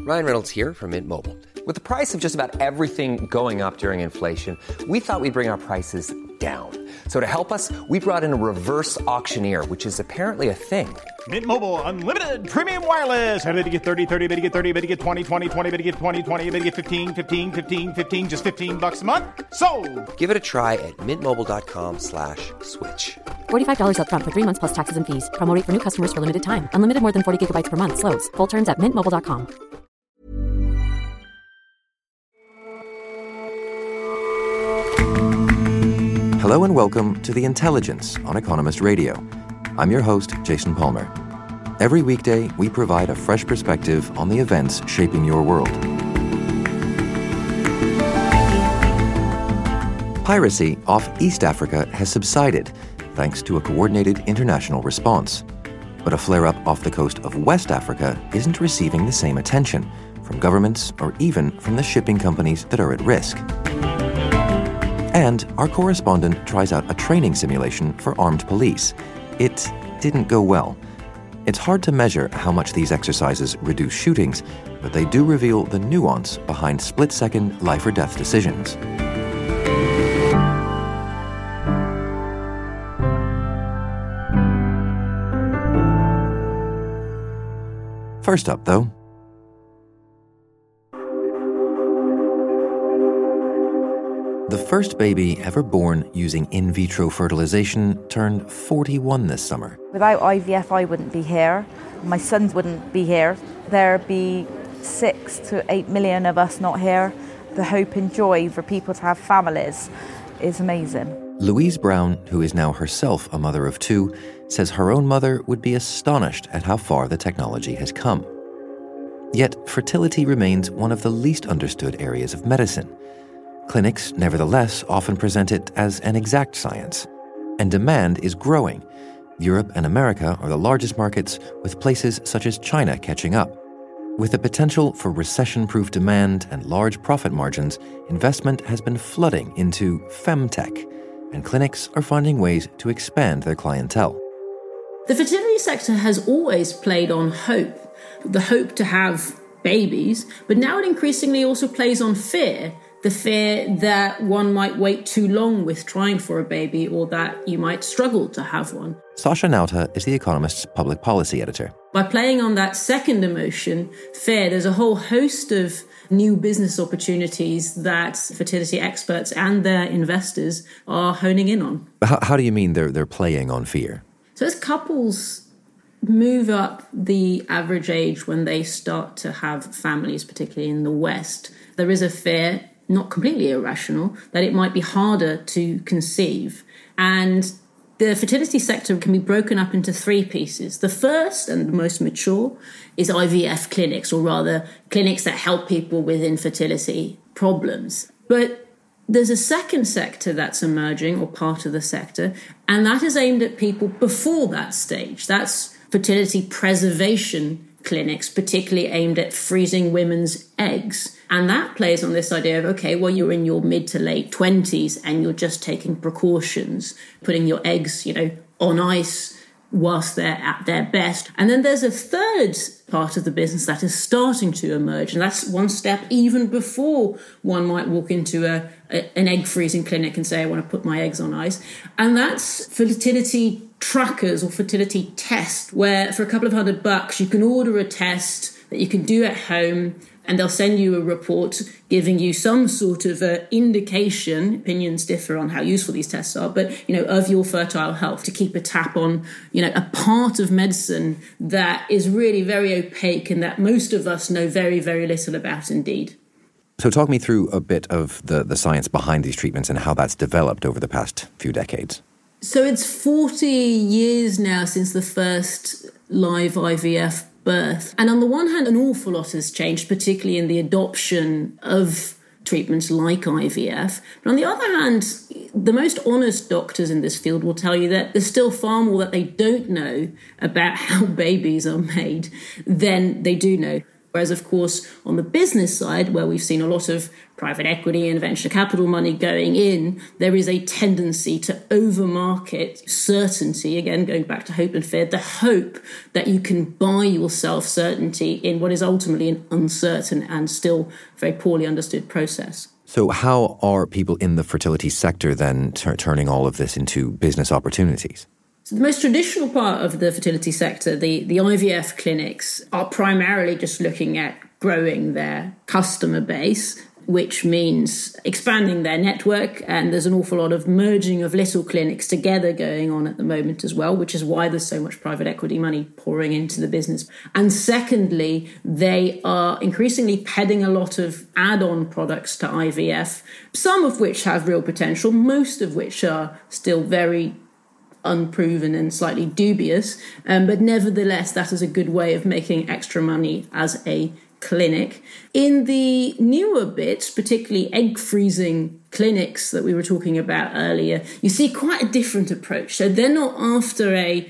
Ryan Reynolds here from Mint Mobile. With the price of just about everything going up during inflation, we thought we'd bring our prices down. So to help us, we brought in a reverse auctioneer, which is apparently a thing. Mint Mobile Unlimited Premium Wireless. How to get 30, 30, bit to get 30, bit to get 20, 20, 20, bit to get 20, 20, bit to get 15, 15, 15, 15, just $15 a month? Sold! Give it a try at mintmobile.com/switch. $45 up front for 3 months plus taxes and fees. Promo rate for new customers for limited time. Unlimited more than 40 gigabytes per month. Slows full terms at mintmobile.com. Hello and welcome to The Intelligence on Economist Radio. I'm your host, Jason Palmer. Every weekday, we provide a fresh perspective on the events shaping your world. Piracy off East Africa has subsided thanks to a coordinated international response. But a flare-up off the coast of West Africa isn't receiving the same attention from governments or even from the shipping companies that are at risk. And our correspondent tries out a training simulation for armed police. It didn't go well. It's hard to measure how much these exercises reduce shootings, but they do reveal the nuance behind split-second life-or-death decisions. First up, though, the first baby ever born using in vitro fertilization turned 41 this summer. Without IVF, I wouldn't be here. My sons wouldn't be here. There'd be 6 to 8 million of us not here. The hope and joy for people to have families is amazing. Louise Brown, who is now herself a mother of 2, says her own mother would be astonished at how far the technology has come. Yet, fertility remains one of the least understood areas of medicine. Clinics, nevertheless, often present it as an exact science. And demand is growing. Europe and America are the largest markets, with places such as China catching up. With the potential for recession-proof demand and large profit margins, investment has been flooding into femtech, and clinics are finding ways to expand their clientele. The fertility sector has always played on hope, the hope to have babies, but now it increasingly also plays on fear. The fear that one might wait too long with trying for a baby or that you might struggle to have one. Sasha Nauta is The Economist's public policy editor. By playing on that second emotion, fear, there's a whole host of new business opportunities that fertility experts and their investors are honing in on. How do you mean they're playing on fear? So as couples move up the average age when they start to have families, particularly in the West, there is a fear, not completely irrational, that it might be harder to conceive. And the fertility sector can be broken up into 3 pieces. The first and the most mature is IVF clinics, or rather clinics that help people with infertility problems. But there's a second sector that's emerging, or part of the sector, and that is aimed at people before that stage. That's fertility preservation clinics, particularly aimed at freezing women's eggs. And that plays on this idea of, okay, well, you're in your mid to late 20s and you're just taking precautions, putting your eggs, on ice whilst they're at their best. And then there's a third part of the business that is starting to emerge. And that's one step even before one might walk into an egg freezing clinic and say, I want to put my eggs on ice. And that's fertility trackers or fertility tests, where for a couple of $100 you can order a test that you can do at home, and they'll send you a report giving you some sort of indication, opinions differ on how useful these tests are, but, of your fertile health, to keep a tap on, a part of medicine that is really very opaque and that most of us know very, very little about indeed. So talk me through a bit of the science behind these treatments and how that's developed over the past few decades. So it's 40 years now since the first live IVF birth. And on the one hand, an awful lot has changed, particularly in the adoption of treatments like IVF. But on the other hand, the most honest doctors in this field will tell you that there's still far more that they don't know about how babies are made than they do know. Whereas, of course, on the business side, where we've seen a lot of private equity and venture capital money going in, there is a tendency to overmarket certainty, again, going back to hope and fear, the hope that you can buy yourself certainty in what is ultimately an uncertain and still very poorly understood process. So how are people in the fertility sector then turning all of this into business opportunities? So the most traditional part of the fertility sector, the IVF clinics, are primarily just looking at growing their customer base, which means expanding their network. And there's an awful lot of merging of little clinics together going on at the moment as well, which is why there's so much private equity money pouring into the business. And secondly, they are increasingly peddling a lot of add-on products to IVF, some of which have real potential, most of which are still very unproven and slightly dubious. But nevertheless, that is a good way of making extra money as a clinic. In the newer bits, particularly egg freezing clinics that we were talking about earlier, you see quite a different approach. So they're not after a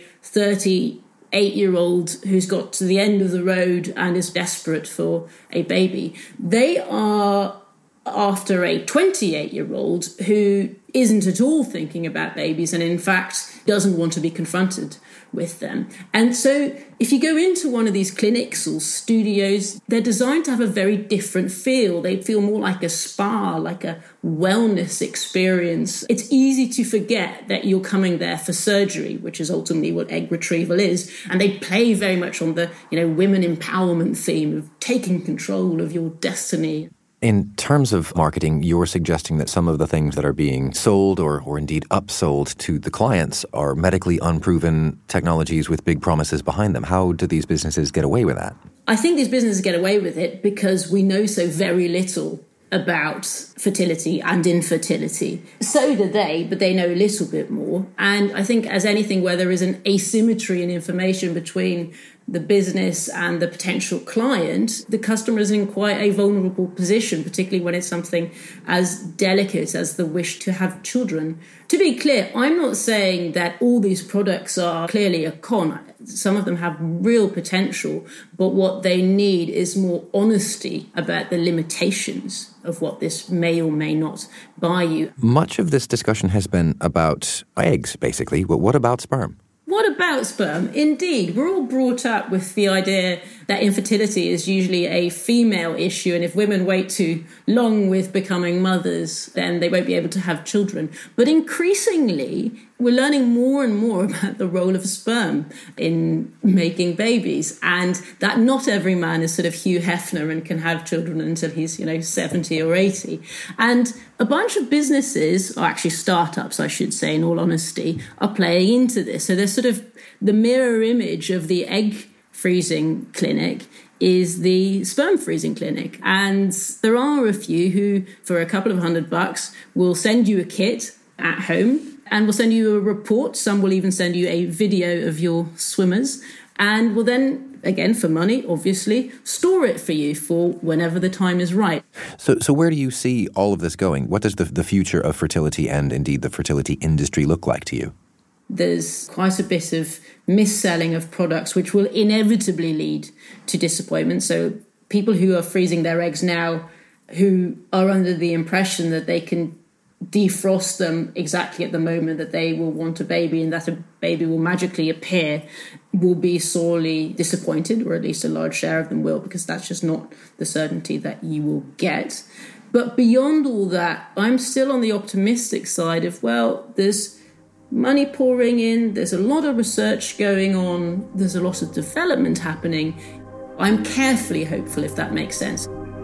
38-year-old who's got to the end of the road and is desperate for a baby. They are after a 28-year-old who isn't at all thinking about babies and in fact doesn't want to be confronted with them. And so if you go into one of these clinics or studios, they're designed to have a very different feel. They feel more like a spa, like a wellness experience. It's easy to forget that you're coming there for surgery, which is ultimately what egg retrieval is. And they play very much on the, women empowerment theme of taking control of your destiny. In terms of marketing, you're suggesting that some of the things that are being sold or indeed upsold to the clients are medically unproven technologies with big promises behind them. How do these businesses get away with that? I think these businesses get away with it because we know so very little about fertility and infertility. So do they, but they know a little bit more. And I think as anything where there is an asymmetry in information between the business and the potential client, the customer is in quite a vulnerable position, particularly when it's something as delicate as the wish to have children. To be clear, I'm not saying that all these products are clearly a con. Some of them have real potential, but what they need is more honesty about the limitations of what this may or may not buy you. Much of this discussion has been about eggs, basically. But what about sperm? What about sperm? Indeed, we're all brought up with the idea that infertility is usually a female issue, and if women wait too long with becoming mothers, then they won't be able to have children. But increasingly, we're learning more and more about the role of sperm in making babies, and that not every man is sort of Hugh Hefner and can have children until he's, 70 or 80. And a bunch of businesses, or actually startups, I should say, in all honesty, are playing into this. So there's sort of the mirror image of the egg freezing clinic is the sperm freezing clinic. And there are a few who, for a couple of $100, will send you a kit at home and will send you a report. Some will even send you a video of your swimmers and will then, again, for money, obviously, store it for you for whenever the time is right. So where do you see all of this going? What does the future of fertility and indeed the fertility industry look like to you? There's quite a bit of mis-selling of products, which will inevitably lead to disappointment. So people who are freezing their eggs now, who are under the impression that they can defrost them exactly at the moment that they will want a baby and that a baby will magically appear, will be sorely disappointed, or at least a large share of them will, because that's just not the certainty that you will get. But beyond all that, I'm still on the optimistic side of, there's money pouring in, there's a lot of research going on, there's a lot of development happening. I'm carefully hopeful, if that makes sense.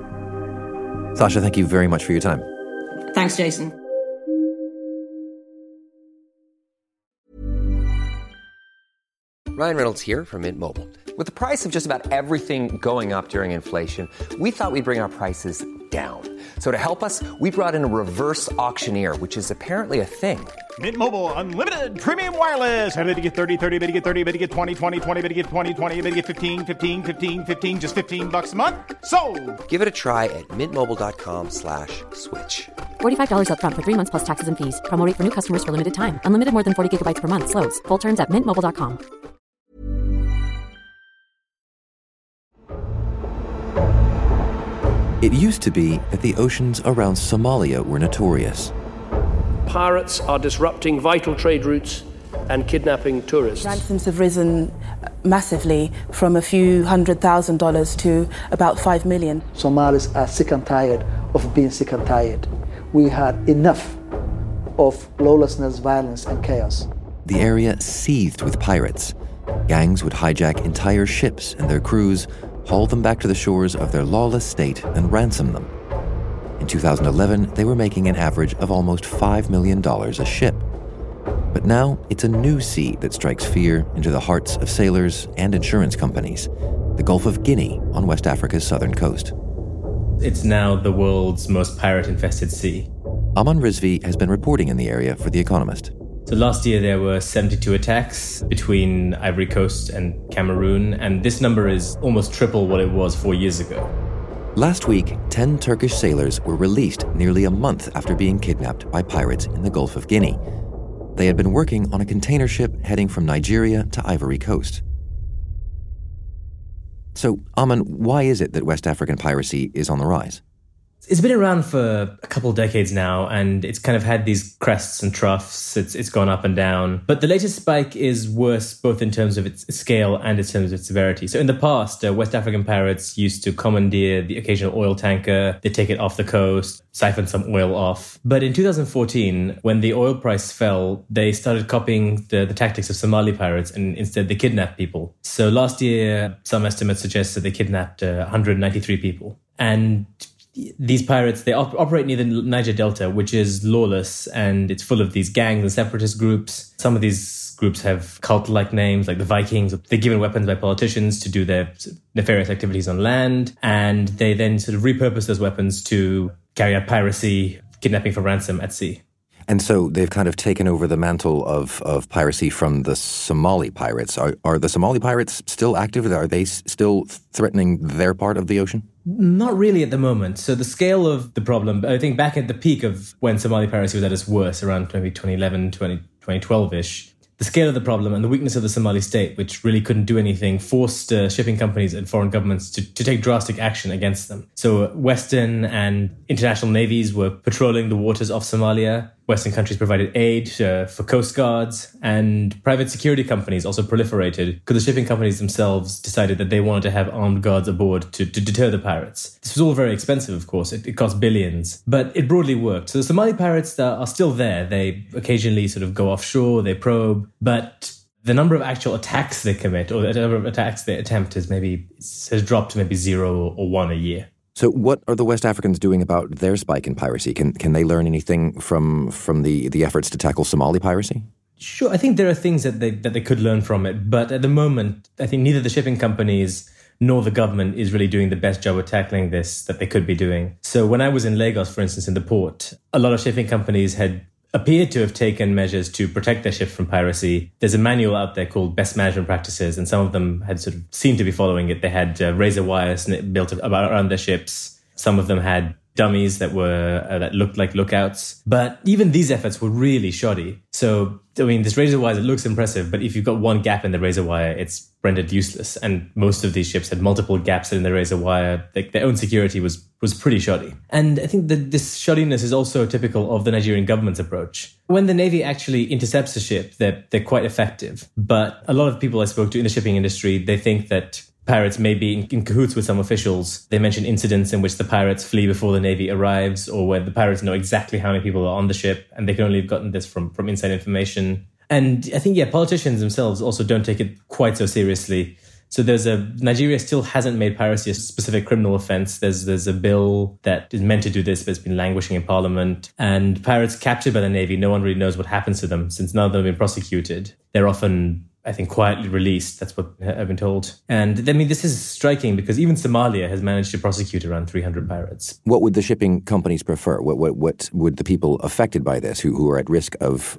Sasha, thank you very much for your time. Thanks, Jason. Ryan Reynolds here from Mint Mobile. With the price of just about everything going up during inflation, we thought we'd bring our prices down. So to help us, we brought in a reverse auctioneer, which is apparently a thing. Mint Mobile Unlimited Premium Wireless. How to get 30, 30, bit to get 30, bit to get 20, 20, 20, bit to get 20, 20, bit to get 15, 15, 15, 15, just $15 a month? Sold! Give it a try at mintmobile.com/switch. $45 up front for 3 months plus taxes and fees. Promo rate for new customers for limited time. Unlimited more than 40 gigabytes per month. Slows full terms at mintmobile.com. It used to be that the oceans around Somalia were notorious. Pirates are disrupting vital trade routes and kidnapping tourists. Ransoms have risen massively from a few $100,000 to about 5 million. Somalis are sick and tired of being sick and tired. We had enough of lawlessness, violence, and chaos. The area seethed with pirates. Gangs would hijack entire ships and their crews, haul them back to the shores of their lawless state, and ransom them. In 2011, they were making an average of almost $5 million a ship. But now it's a new sea that strikes fear into the hearts of sailors and insurance companies, the Gulf of Guinea on West Africa's southern coast. It's now the world's most pirate-infested sea. Aman Rizvi has been reporting in the area for The Economist. So last year there were 72 attacks between Ivory Coast and Cameroon, and this number is almost triple what it was 4 years ago. Last week, 10 Turkish sailors were released nearly a month after being kidnapped by pirates in the Gulf of Guinea. They had been working on a container ship heading from Nigeria to Ivory Coast. So, Aman, why is it that West African piracy is on the rise? It's been around for a couple of decades now, and it's kind of had these crests and troughs. It's gone up and down. But the latest spike is worse, both in terms of its scale and in terms of its severity. So in the past, West African pirates used to commandeer the occasional oil tanker. They take it off the coast, siphon some oil off. But in 2014, when the oil price fell, they started copying the tactics of Somali pirates, and instead they kidnapped people. So last year, some estimates suggest that they kidnapped 193 people. And these pirates, they operate near the Niger Delta, which is lawless, and it's full of these gangs and separatist groups. Some of these groups have cult-like names, like the Vikings. They're given weapons by politicians to do their nefarious activities on land, and they then sort of repurpose those weapons to carry out piracy, kidnapping for ransom at sea. And so they've kind of taken over the mantle of piracy from the Somali pirates. Are the Somali pirates still active? Are they still threatening their part of the ocean? Not really at the moment. So the scale of the problem, I think back at the peak of when Somali piracy was at its worst, around maybe 2011, 2012-ish, the scale of the problem and the weakness of the Somali state, which really couldn't do anything, forced shipping companies and foreign governments to take drastic action against them. So Western and international navies were patrolling the waters off Somalia. Western countries provided aid for coast guards, and private security companies also proliferated because the shipping companies themselves decided that they wanted to have armed guards aboard to deter the pirates. This was all very expensive, of course. It cost billions, but it broadly worked. So the Somali pirates are still there. They occasionally sort of go offshore, they probe, but the number of actual attacks they commit, or the number of attacks they attempt, has dropped to maybe 0 or 1 a year. So what are the West Africans doing about their spike in piracy? Can they learn anything from the efforts to tackle Somali piracy? Sure, I think there are things that they could learn from it. But at the moment, I think neither the shipping companies nor the government is really doing the best job of tackling this that they could be doing. So when I was in Lagos, for instance, in the port, a lot of shipping companies had appeared to have taken measures to protect their ships from piracy. There's a manual out there called Best Management Practices, and some of them had sort of seemed to be following it. They had razor wires built around their ships. Some of them had dummies that looked like lookouts. But even these efforts were really shoddy. So, I mean, this razor wire, it looks impressive, but if you've got one gap in the razor wire, it's rendered useless. And most of these ships had multiple gaps in the razor wire. Their own security was pretty shoddy. And I think that this shoddiness is also typical of the Nigerian government's approach. When the Navy actually intercepts a ship, they're quite effective. But a lot of people I spoke to in the shipping industry, they think that pirates may be in cahoots with some officials. They mention incidents in which the pirates flee before the Navy arrives, or where the pirates know exactly how many people are on the ship, and they can only have gotten this from inside information. And I think, politicians themselves also don't take it quite so seriously. So Nigeria still hasn't made piracy a specific criminal offense. There's a bill that is meant to do this, but it's been languishing in Parliament. And pirates captured by the Navy, no one really knows what happens to them, since none of them have been prosecuted. They're often, I think, quietly released. That's what I've been told. And I mean, this is striking because even Somalia has managed to prosecute around 300 pirates. What would the shipping companies prefer? What would the people affected by this, who are at risk of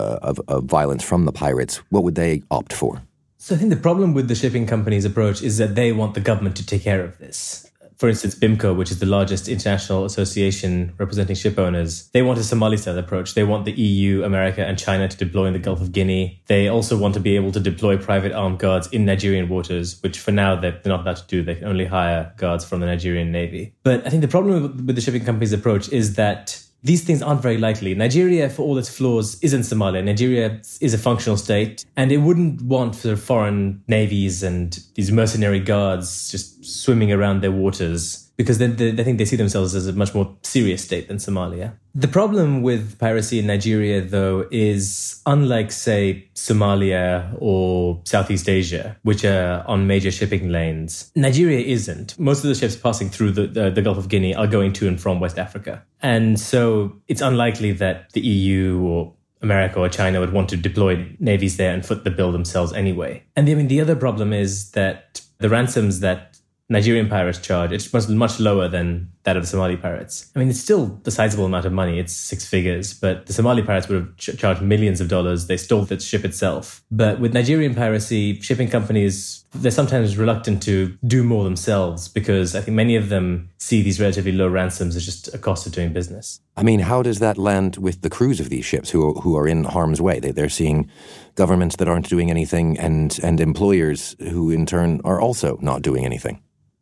violence from the pirates, what would they opt for? So I think the problem with the shipping companies' approach is that they want the government to take care of this. For instance, BIMCO, which is the largest international association representing ship owners, they want a Somali-style approach. They want the EU, America, and China to deploy in the Gulf of Guinea. They also want to be able to deploy private armed guards in Nigerian waters, which for now they're not allowed to do. They can only hire guards from the Nigerian Navy. But I think the problem with the shipping company's approach is that these things aren't very likely. Nigeria, for all its flaws, isn't Somalia. Nigeria is a functional state, and it wouldn't want sort of foreign navies and these mercenary guards just swimming around their waters, because then they think they see themselves as a much more serious state than Somalia. The problem with piracy in Nigeria, though, is unlike, say, Somalia or Southeast Asia, which are on major shipping lanes, Nigeria isn't. Most of the ships passing through the Gulf of Guinea are going to and from West Africa. And so it's unlikely that the EU or America or China would want to deploy navies there and foot the bill themselves anyway. And the other problem is that the ransoms that Nigerian pirates charge, it's much lower than that of the Somali pirates. I mean, it's still a sizable amount of money. It's six figures, but the Somali pirates would have charged millions of dollars. They stole the ship itself. But with Nigerian piracy, shipping companies, they're sometimes reluctant to do more themselves because I think many of them see these relatively low ransoms as just a cost of doing business. I mean, how does that land with the crews of these ships who are in harm's way? They're seeing governments that aren't doing anything and employers who in turn are also not doing anything.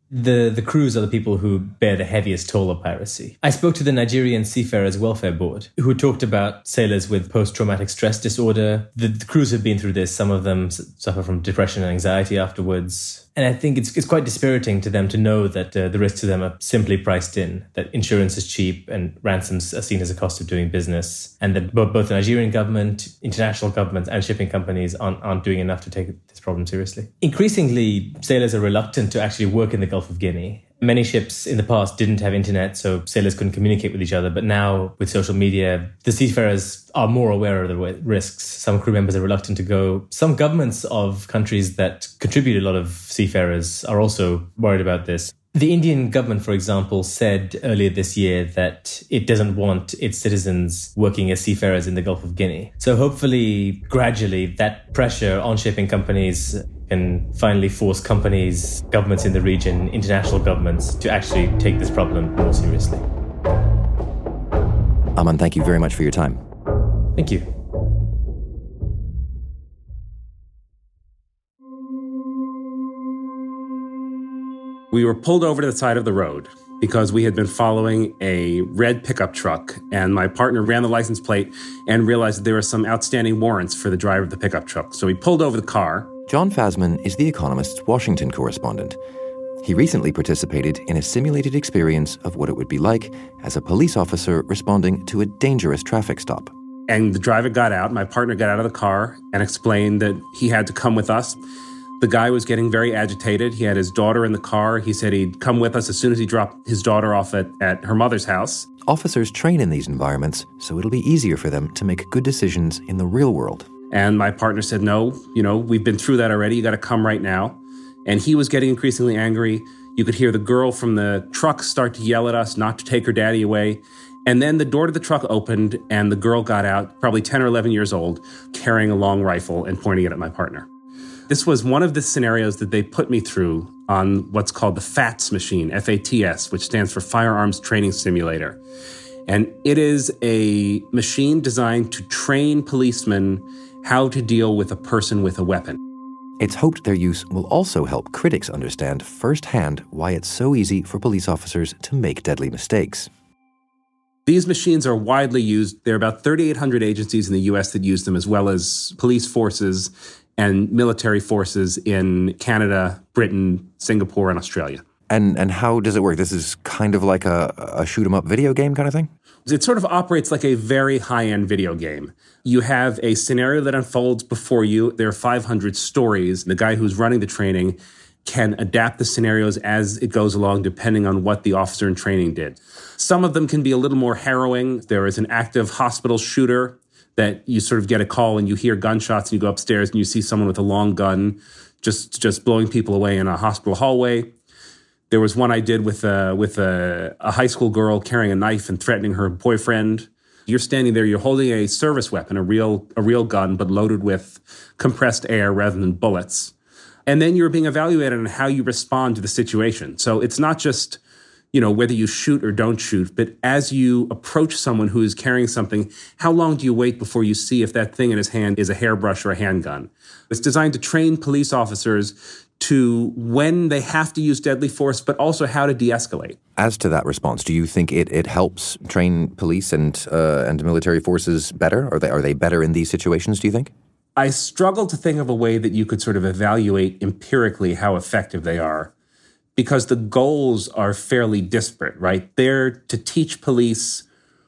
The crews are the people who bear the heaviest toll of piracy. I spoke to the Nigerian Seafarers Welfare Board, who talked about sailors with post-traumatic stress disorder. The crews have been through this. Some of them suffer from depression and anxiety afterwards. And I think it's quite dispiriting to them to know that the risks to them are simply priced in, that insurance is cheap and ransoms are seen as a cost of doing business, and that both the Nigerian government, international governments, and shipping companies aren't doing enough to take this problem seriously. Increasingly, sailors are reluctant to actually work in the Gulf of Guinea. Many ships in the past didn't have internet, so sailors couldn't communicate with each other. But now, with social media, the seafarers are more aware of the risks. Some crew members are reluctant to go. Some governments of countries that contribute a lot of seafarers are also worried about this. The Indian government, for example, said earlier this year that it doesn't want its citizens working as seafarers in the Gulf of Guinea. So hopefully, gradually, that pressure on shipping companies can finally force companies, governments in the region, international governments to actually take this problem more seriously. Aman, thank you very much for your time. Thank you. We were pulled over to the side of the road because we had been following a red pickup truck, and my partner ran the license plate and realized that there were some outstanding warrants for the driver of the pickup truck. So we pulled over the car. John Fasman is The Economist's Washington correspondent. He recently participated in a simulated experience of what it would be like as a police officer responding to a dangerous traffic stop. And the driver got out, my partner got out of the car and explained that he had to come with us. The guy was getting very agitated. He had his daughter in the car. He said he'd come with us as soon as he dropped his daughter off at her mother's house. Officers train in these environments, so it'll be easier for them to make good decisions in the real world. And my partner said, no, we've been through that already. You got to come right now. And he was getting increasingly angry. You could hear the girl from the truck start to yell at us not to take her daddy away. And then the door to the truck opened and the girl got out, probably 10 or 11 years old, carrying a long rifle and pointing it at my partner. This was one of the scenarios that they put me through on what's called the FATS machine, FATS, which stands for Firearms Training Simulator. And it is a machine designed to train policemen how to deal with a person with a weapon. It's hoped their use will also help critics understand firsthand why it's so easy for police officers to make deadly mistakes. These machines are widely used. There are about 3,800 agencies in the U.S. that use them, as well as police forces and military forces in Canada, Britain, Singapore, and Australia. And how does it work? This is kind of like a shoot-'em-up video game kind of thing? It sort of operates like a very high-end video game. You have a scenario that unfolds before you. There are 500 stories. The guy who's running the training can adapt the scenarios as it goes along, depending on what the officer in training did. Some of them can be a little more harrowing. There is an active hospital shooter that you sort of get a call and you hear gunshots and you go upstairs and you see someone with a long gun just blowing people away in a hospital hallway. There was one I did with a high school girl carrying a knife and threatening her boyfriend. You're standing there, you're holding a service weapon, a real gun, but loaded with compressed air rather than bullets. And then you're being evaluated on how you respond to the situation. So it's not just, whether you shoot or don't shoot, but as you approach someone who is carrying something, how long do you wait before you see if that thing in his hand is a hairbrush or a handgun? It's designed to train police officers to when they have to use deadly force, but also how to de-escalate. As to that response, do you think it helps train police and military forces better? Are they better in these situations, do you think? I struggle to think of a way that you could sort of evaluate empirically how effective they are, because the goals are fairly disparate, right? They're to teach police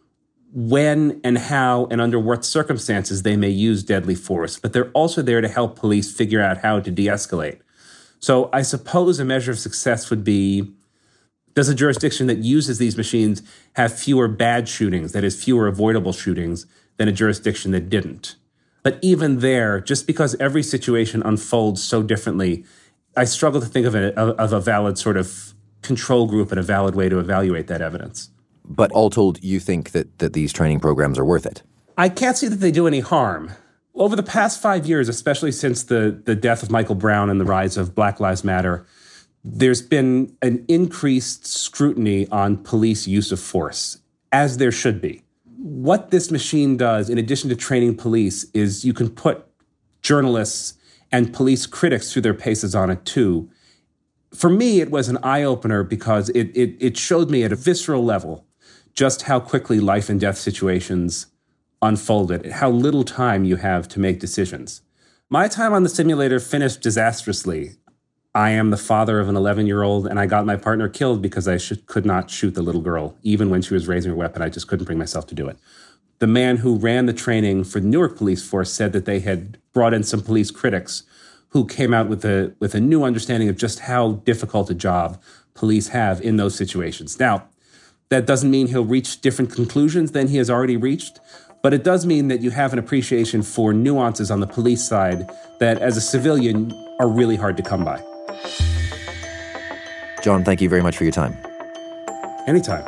when and how and under what circumstances they may use deadly force, but they're also there to help police figure out how to de-escalate. So I suppose a measure of success would be, does a jurisdiction that uses these machines have fewer bad shootings, that is, fewer avoidable shootings, than a jurisdiction that didn't? But even there, just because every situation unfolds so differently, I struggle to think of a valid sort of control group and a valid way to evaluate that evidence. But all told, you think that these training programs are worth it? I can't see that they do any harm. Over the past 5 years, especially since the death of Michael Brown and the rise of Black Lives Matter, there's been an increased scrutiny on police use of force, as there should be. What this machine does, in addition to training police, is you can put journalists and police critics through their paces on it too. For me, it was an eye-opener because it showed me at a visceral level just how quickly life and death situations unfolded, how little time you have to make decisions. My time on the simulator finished disastrously. I am the father of an 11-year-old, and I got my partner killed because I could not shoot the little girl. Even when she was raising her weapon, I just couldn't bring myself to do it. The man who ran the training for the Newark Police Force said that they had brought in some police critics who came out with a new understanding of just how difficult a job police have in those situations. Now, that doesn't mean he'll reach different conclusions than he has already reached, but it does mean that you have an appreciation for nuances on the police side that, as a civilian, are really hard to come by. John, thank you very much for your time. Anytime.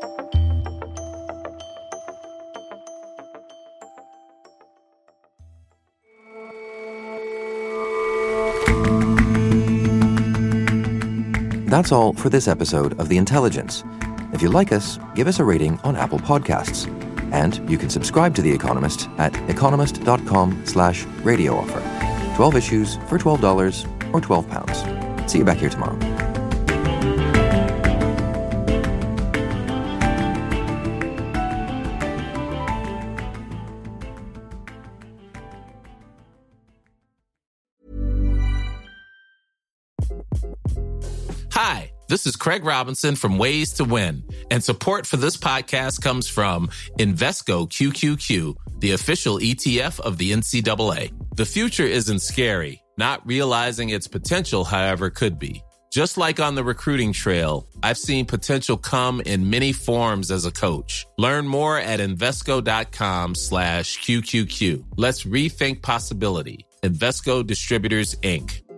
That's all for this episode of The Intelligence. If you like us, give us a rating on Apple Podcasts. And you can subscribe to The Economist at economist.com/radio offer. 12 issues for $12 or £12. See you back here tomorrow. Hi, this is Craig Robinson from Ways to Win, and support for this podcast comes from Invesco QQQ, the official ETF of the NCAA. The future isn't scary. Not realizing its potential, however, could be. Just like on the recruiting trail, I've seen potential come in many forms as a coach. Learn more at Invesco.com/QQQ. Let's rethink possibility. Invesco Distributors, Inc.